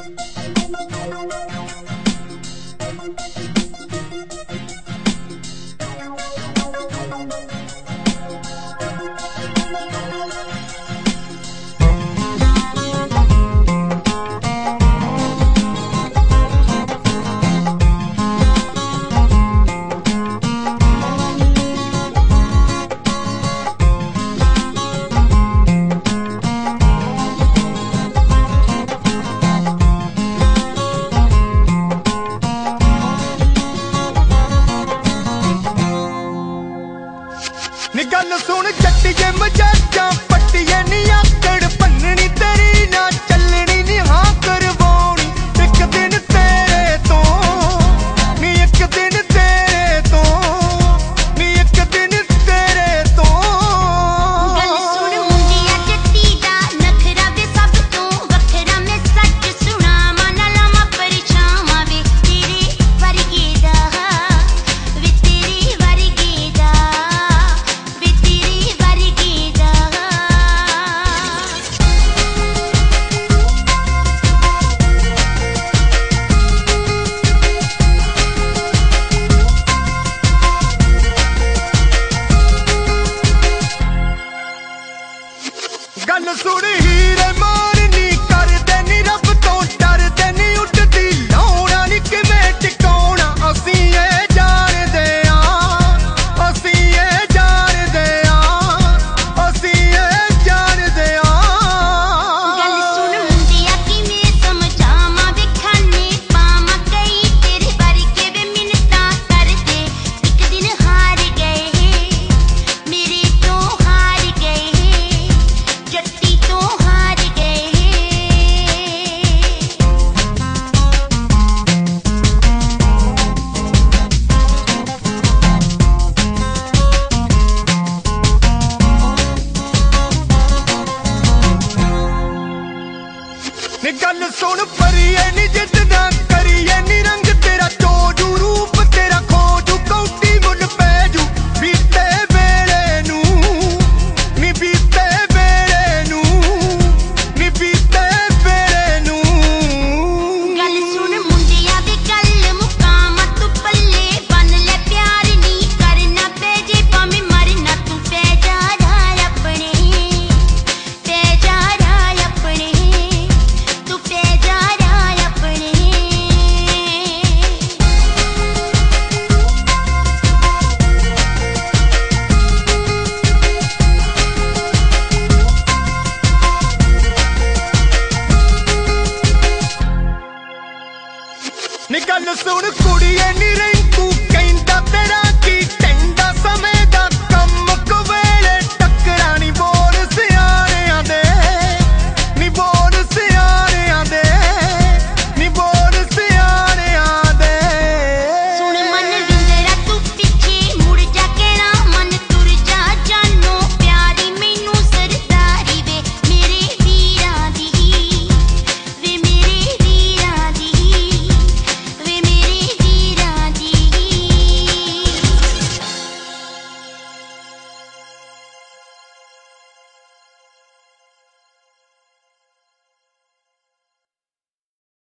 गल सुन जट्टिए मजाजा पट्टिए नी आकड़ भन्ननी तेरी ना चलनी नी हाँ करवानी एक दिन तेरे तो नी एक दिन तेरे तो नी एक दिन तेरे तो गल सुन मुंडिया जट्टी दा नखरा वे सब तो वखरा मैं सच सुना माना लामा परछावा वे तेरे वर्गे दा वे तेरे वर्गे दा गल सुन हीरे मारनी करदे नी रब तो डरदे नी उठदी लाउणा नी किवें टिकाउणा असीं एह जाणदे आं असीं एह जाणदे आं असीं एह जाणदे आं गल सुन मुंडिया किवें समझावां वे खाने पावां कई तेरे वर्गे वे मिन्नतां करदे इक दिन हार गए मेरे तो हार गए जट्टी तो हार गए नी गल सुन परिए नी जिद ना करिए नी रंग तेरा चोजू रूप तेरा खोजू कौटी मुल पैजू बीते वेले नू नी बीते वेले नू नी बीते वेले नू गल सुन मुंडिया दी गल मुकामा तू पल्ले बन ले प्यार नी करना पे जे भावें मरना तू पे जा रहा अपने पे जा रहा अपने तू पे जा रहा अपने नी गल सुन कुड़िए नी रही